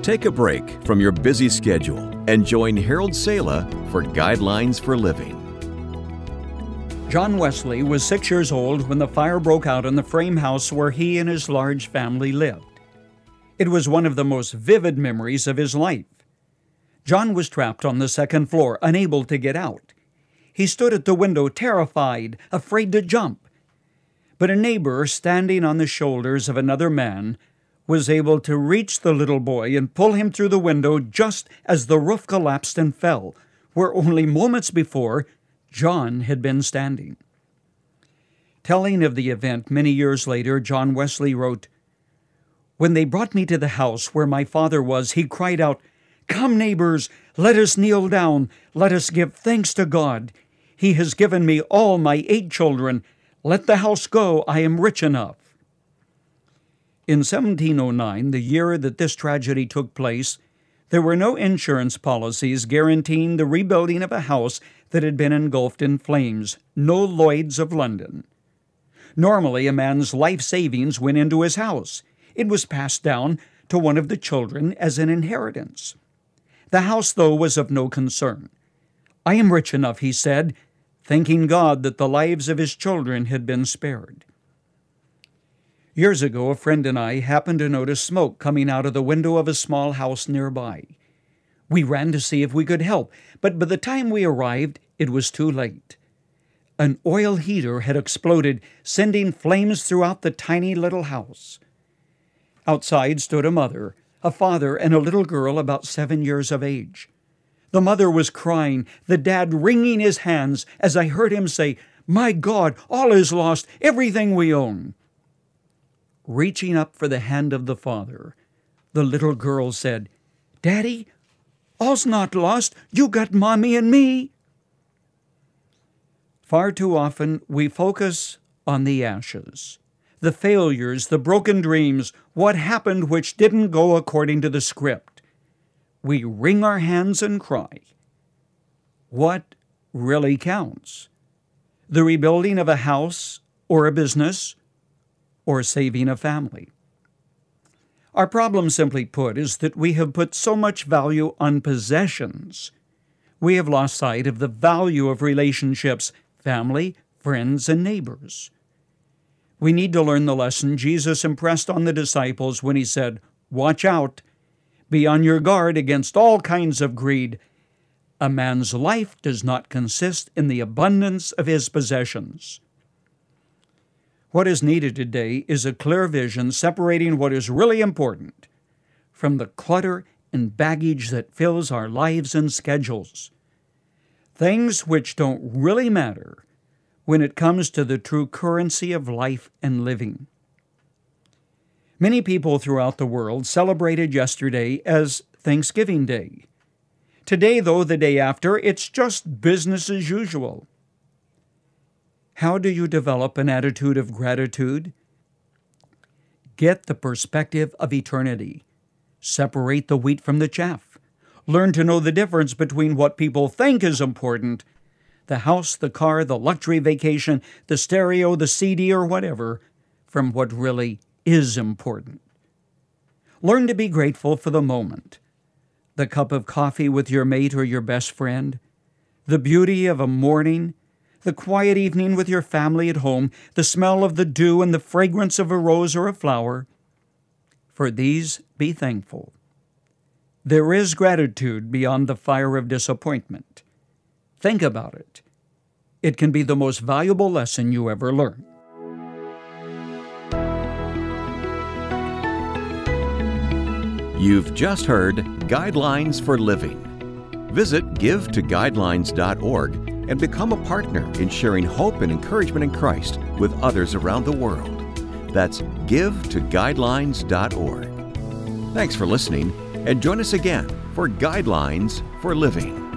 Take a break from your busy schedule and join Harold Sala for Guidelines for Living. John Wesley was 6 years old when the fire broke out in the frame house where he and his large family lived. It was one of the most vivid memories of his life. John was trapped on the second floor, unable to get out. He stood at the window, terrified, afraid to jump. But a neighbor, standing on the shoulders of another man, was able to reach the little boy and pull him through the window just as the roof collapsed and fell, where only moments before John had been standing. Telling of the event many years later, John Wesley wrote, "When they brought me to the house where my father was, he cried out, 'Come, neighbors, let us kneel down. Let us give thanks to God. He has given me all my 8 children. Let the house go. I am rich enough.'" In 1709, the year that this tragedy took place, there were no insurance policies guaranteeing the rebuilding of a house that had been engulfed in flames, no Lloyds of London. Normally, a man's life savings went into his house. It was passed down to one of the children as an inheritance. The house, though, was of no concern. "I am rich enough," he said, thanking God that the lives of his children had been spared. Years ago, a friend and I happened to notice smoke coming out of the window of a small house nearby. We ran to see if we could help, but by the time we arrived, it was too late. An oil heater had exploded, sending flames throughout the tiny little house. Outside stood a mother, a father, and a little girl about 7 years of age. The mother was crying, the dad wringing his hands as I heard him say, "My God, all is lost, everything we own." Reaching up for the hand of the father, the little girl said, "Daddy, all's not lost. You got Mommy and me." Far too often we focus on the ashes, the failures, the broken dreams, what happened which didn't go according to the script. We wring our hands and cry. What really counts? The rebuilding of a house or a business or saving a family? Our problem, simply put, is that we have put so much value on possessions. We have lost sight of the value of relationships, family, friends, and neighbors. We need to learn the lesson Jesus impressed on the disciples when he said, "Watch out, be on your guard against all kinds of greed. A man's life does not consist in the abundance of his possessions." What is needed today is a clear vision separating what is really important from the clutter and baggage that fills our lives and schedules. Things which don't really matter when it comes to the true currency of life and living. Many people throughout the world celebrated yesterday as Thanksgiving Day. Today, though, the day after, it's just business as usual. How do you develop an attitude of gratitude? Get the perspective of eternity. Separate the wheat from the chaff. Learn to know the difference between what people think is important, the house, the car, the luxury vacation, the stereo, the CD, or whatever, from what really is important. Learn to be grateful for the moment. The cup of coffee with your mate or your best friend, the beauty of a morning, the quiet evening with your family at home, the smell of the dew and the fragrance of a rose or a flower. For these be thankful. There is gratitude beyond the fire of disappointment. Think about it. It can be the most valuable lesson you ever learn. You've just heard Guidelines for Living. Visit givetoguidelines.org and become a partner in sharing hope and encouragement in Christ with others around the world. That's givetoguidelines.org. Thanks for listening, and join us again for Guidelines for Living.